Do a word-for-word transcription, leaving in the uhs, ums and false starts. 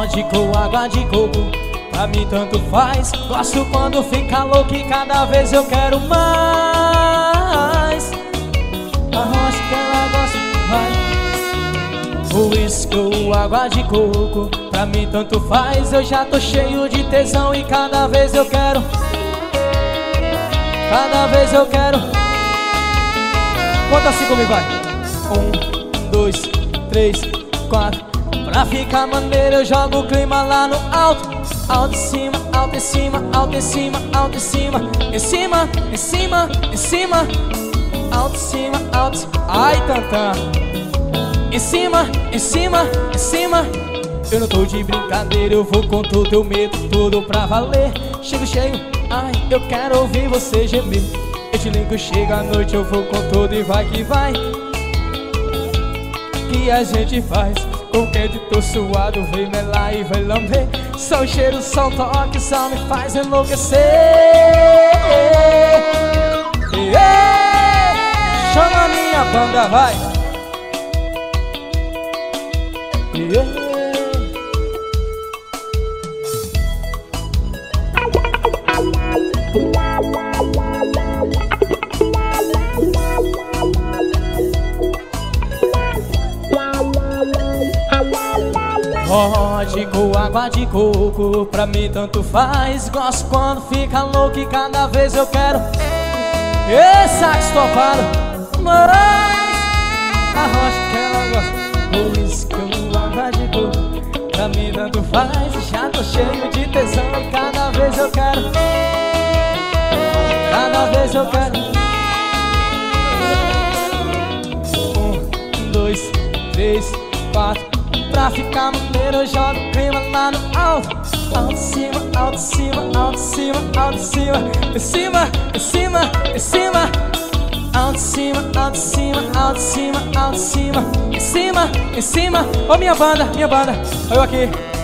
Pode com água de coco, pra mim tanto faz. Gosto quando fica louco e cada vez eu quero mais. Arroz que ela gosta, vai. Uísque ou água de coco, pra mim tanto faz. Eu já tô cheio de tesão e cada vez eu quero. Cada vez eu quero. Conta assim comigo, vai. Um, dois, três, quatro. Pra ficar maneiro eu jogo o clima lá no alto. Alto em cima, alto em cima, alto em cima, alto em cima. Em cima, em cima, em cima. Alto em cima, alto em cima. Ai, tantã. Em cima, em cima, em cima. Eu não tô de brincadeira, eu vou com todo teu medo, tudo pra valer. Chego cheio, ai, eu quero ouvir você gemer. Eu te ligo, chega à noite, eu vou com tudo e vai que vai. Que a gente faz, qualquer editor suado, vem melar e vai lamber. Só o cheiro, só o toque, só me faz enlouquecer. Yeah! Chama a minha banda, vai. Yeah! Pode com água de coco, pra mim tanto faz. Gosto quando fica louco e cada vez eu quero. Ê, sax topado. Mas a rocha que ela gosta. Uísque ou água de coco, pra mim tanto faz. Já tô cheio de tesão e cada vez eu quero. Cada vez eu quero. Um, dois, três, quatro. Pra ficar maneiro eu jogo o clima lá no alto. Alto em cima, alto em cima, alto em cima, alto em cima. Em cima, em cima, em cima. Alto em cima, alto em cima, alto em cima, alto em cima. Em cima, em cima. Ô minha banda, minha banda, olha eu aqui.